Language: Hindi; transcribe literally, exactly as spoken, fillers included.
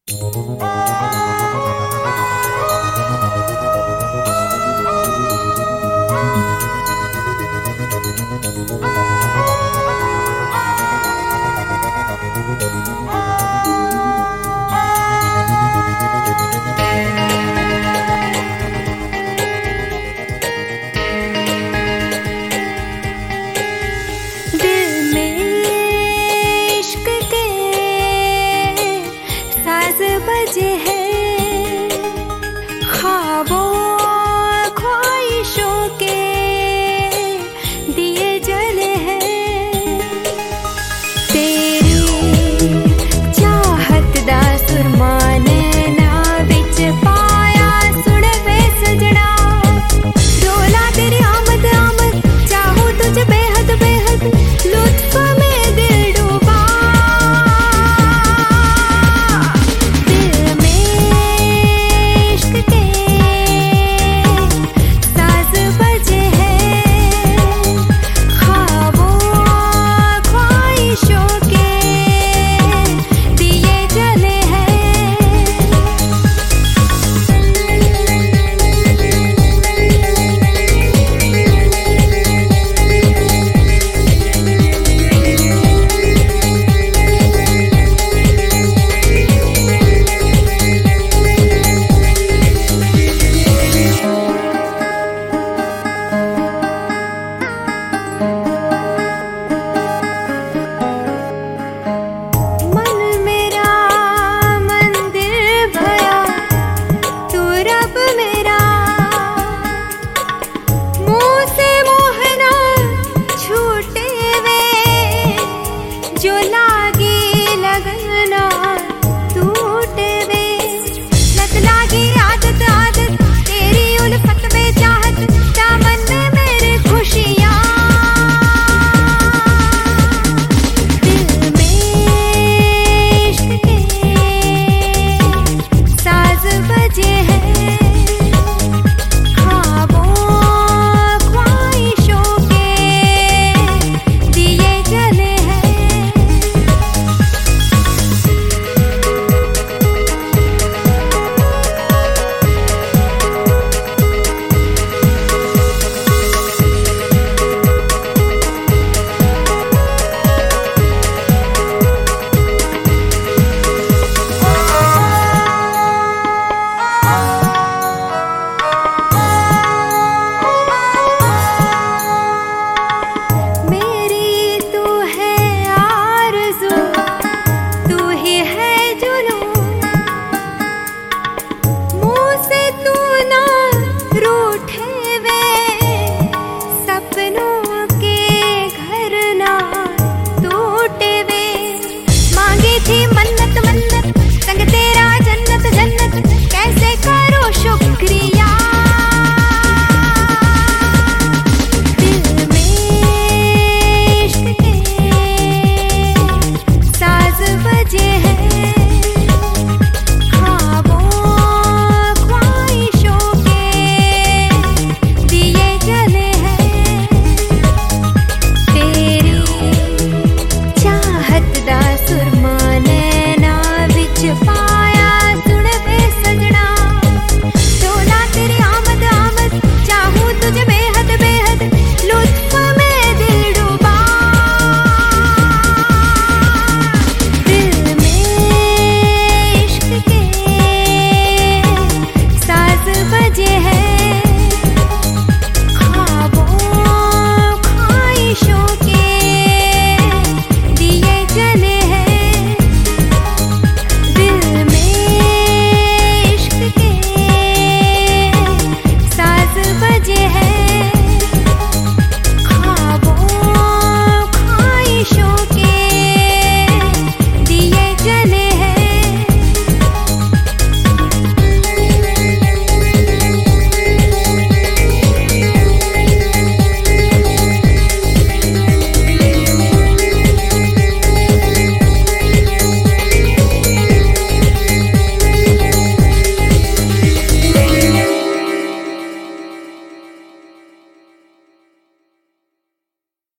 बजे हैं ख्वाबों ख्वाहिशों के दिए जले हैं तेरी चाहत दा सुरमाने ना विच पाया सुन वे सजना रोला तेरी आमद आमद चाहूं तुझे बेहद बेहद लुत्फ में दिल डूबा जो लागी लगना टूटे वे लत लागी आदत आदत तेरी उल्फत में चाहत दामन में मेरे खुशियाँ दिल में इश्क के साज बजे हैं ख्वाबों ख्वाहिशों के दिए जले हैं रूठे